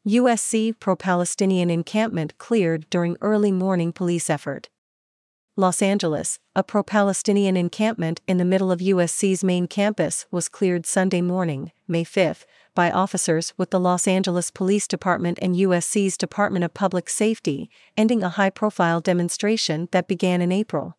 USC pro-Palestinian encampment cleared during early morning police effort. Los Angeles, a pro-Palestinian encampment in the middle of USC's main campus was cleared Sunday morning, May 5, by officers with the Los Angeles Police Department and USC's Department of Public Safety, ending a high-profile demonstration that began in April.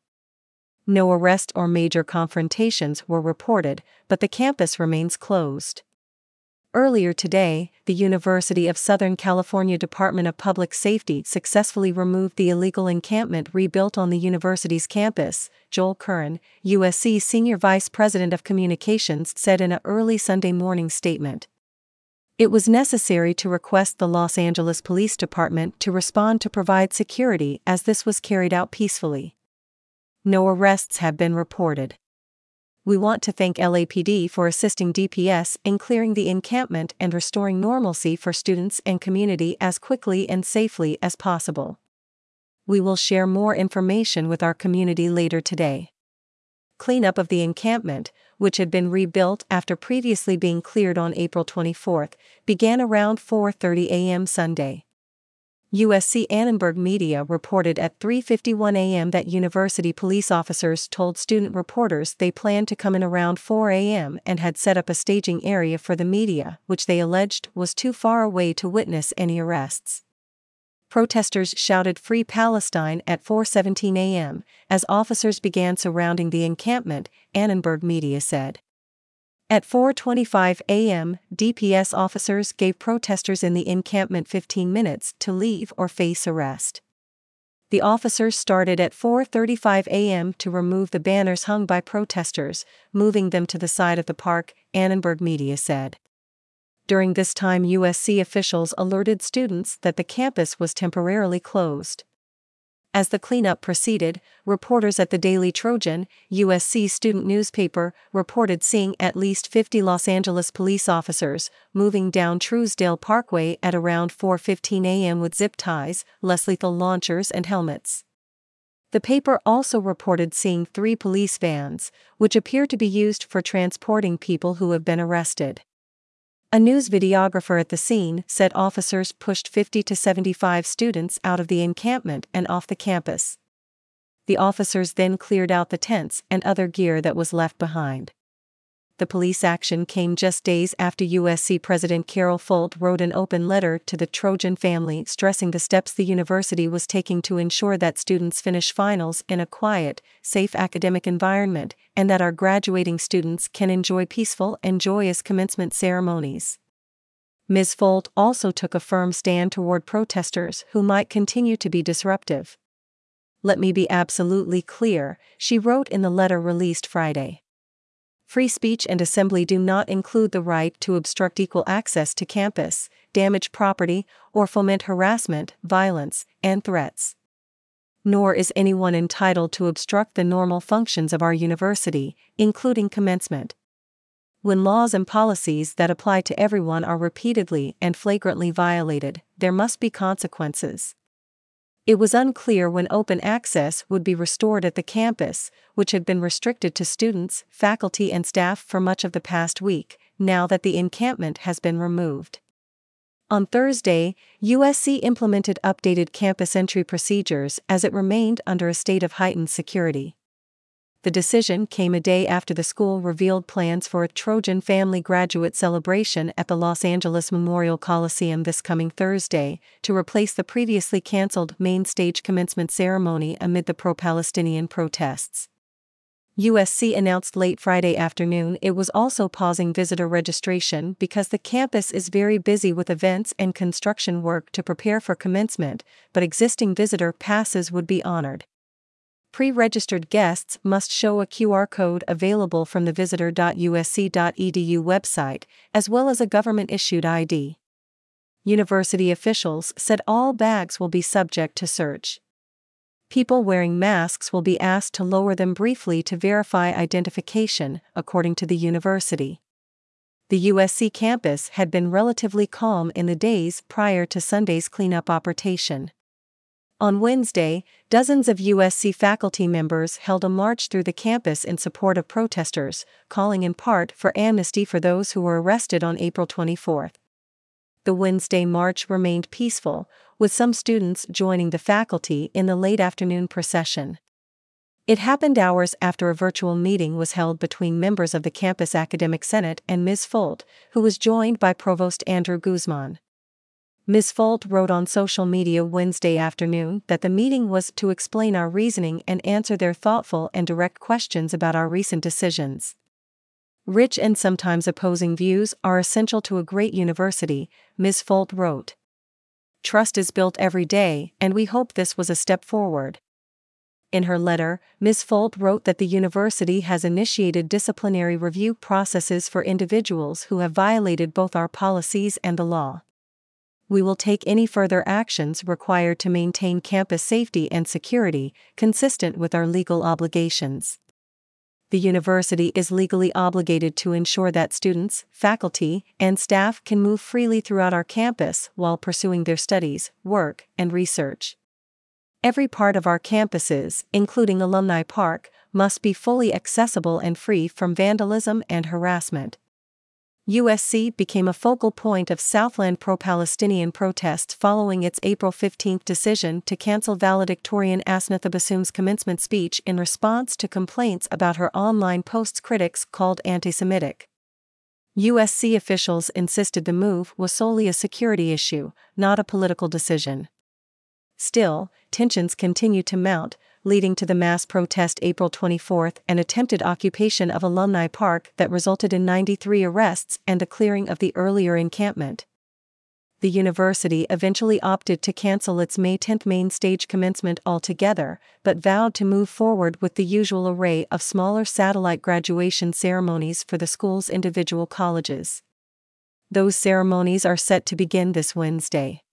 No arrest or major confrontations were reported, but the campus remains closed. Earlier today, the University of Southern California Department of Public Safety successfully removed the illegal encampment rebuilt on the university's campus, Joel Curran, USC Senior Vice President of Communications, said in an early Sunday morning statement. It was necessary to request the Los Angeles Police Department to respond to provide security as this was carried out peacefully. No arrests have been reported. We want to thank LAPD for assisting DPS in clearing the encampment and restoring normalcy for students and community as quickly and safely as possible. We will share more information with our community later today. Cleanup of the encampment, which had been rebuilt after previously being cleared on April 24, began around 4:30 a.m. Sunday. USC Annenberg Media reported at 3:51 a.m. that university police officers told student reporters they planned to come in around 4 a.m. and had set up a staging area for the media, which they alleged was too far away to witness any arrests. Protesters shouted "Free Palestine" at 4:17 a.m. as officers began surrounding the encampment, Annenberg Media said. At 4:25 a.m., DPS officers gave protesters in the encampment 15 minutes to leave or face arrest. The officers started at 4:35 a.m. to remove the banners hung by protesters, moving them to the side of the park, Annenberg Media said. During this time, USC officials alerted students that the campus was temporarily closed. As the cleanup proceeded, reporters at the Daily Trojan, USC student newspaper, reported seeing at least 50 Los Angeles police officers moving down Truesdale Parkway at around 4:15 a.m. with zip ties, less lethal launchers and helmets. The paper also reported seeing 3 police vans, which appear to be used for transporting people who have been arrested. A news videographer at the scene said officers pushed 50 to 75 students out of the encampment and off the campus. The officers then cleared out the tents and other gear that was left behind. The police action came just days after USC President Carol Folt wrote an open letter to the Trojan family stressing the steps the university was taking to ensure that students finish finals in a quiet, safe academic environment, and that our graduating students can enjoy peaceful and joyous commencement ceremonies. Ms. Folt also took a firm stand toward protesters who might continue to be disruptive. "Let me be absolutely clear," she wrote in the letter released Friday. Free speech and assembly do not include the right to obstruct equal access to campus, damage property, or foment harassment, violence, and threats. Nor is anyone entitled to obstruct the normal functions of our university, including commencement. When laws and policies that apply to everyone are repeatedly and flagrantly violated, there must be consequences. It was unclear when open access would be restored at the campus, which had been restricted to students, faculty, and staff for much of the past week, now that the encampment has been removed. On Thursday, USC implemented updated campus entry procedures as it remained under a state of heightened security. The decision came a day after the school revealed plans for a Trojan family graduate celebration at the Los Angeles Memorial Coliseum this coming Thursday, to replace the previously canceled main stage commencement ceremony amid the pro-Palestinian protests. USC announced late Friday afternoon it was also pausing visitor registration because the campus is very busy with events and construction work to prepare for commencement, but existing visitor passes would be honored. Pre-registered guests must show a QR code available from the visitor.usc.edu website, as well as a government-issued ID. University officials said all bags will be subject to search. People wearing masks will be asked to lower them briefly to verify identification, according to the university. The USC campus had been relatively calm in the days prior to Sunday's cleanup operation. On Wednesday, dozens of USC faculty members held a march through the campus in support of protesters, calling in part for amnesty for those who were arrested on April 24. The Wednesday march remained peaceful, with some students joining the faculty in the late afternoon procession. It happened hours after a virtual meeting was held between members of the campus academic senate and Ms. Folt, who was joined by Provost Andrew Guzman. Ms. Folt wrote on social media Wednesday afternoon that the meeting was to explain our reasoning and answer their thoughtful and direct questions about our recent decisions. Rich and sometimes opposing views are essential to a great university, Ms. Folt wrote. Trust is built every day, and we hope this was a step forward. In her letter, Ms. Folt wrote that the university has initiated disciplinary review processes for individuals who have violated both our policies and the law. We will take any further actions required to maintain campus safety and security, consistent with our legal obligations. The university is legally obligated to ensure that students, faculty, and staff can move freely throughout our campus while pursuing their studies, work, and research. Every part of our campuses, including Alumni Park, must be fully accessible and free from vandalism and harassment. USC became a focal point of Southland pro-Palestinian protests following its April 15 decision to cancel valedictorian Asnatha Bassoom's commencement speech in response to complaints about her online posts critics called anti-Semitic. USC officials insisted the move was solely a security issue, not a political decision. Still, tensions continue to mount, leading to the mass protest April 24 and attempted occupation of Alumni Park that resulted in 93 arrests and the clearing of the earlier encampment. The university eventually opted to cancel its May 10 main stage commencement altogether, but vowed to move forward with the usual array of smaller satellite graduation ceremonies for the school's individual colleges. Those ceremonies are set to begin this Wednesday.